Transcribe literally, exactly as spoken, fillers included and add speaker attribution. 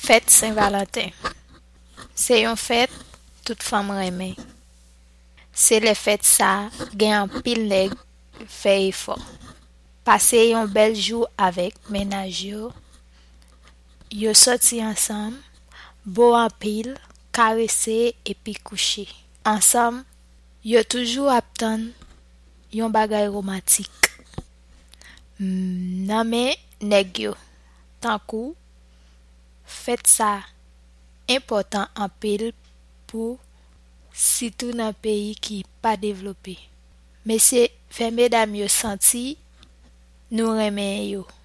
Speaker 1: Fête Saint-Valentin. Se yon fête tout femme reme. Se le fête sa gen an pil nèg fè effort. Pase yon bel jou avec ménage yo. Yo sorti ensemble, bo en pile, caressé et puis couché. Ensemble, yo toujours attend yon bagay romantique. Mm, nan men nèg yo. Tankou, fête ça important en pile pour surtout dans pays qui pas développé. Mais c'est fait mesdames yo senti nous remen yo.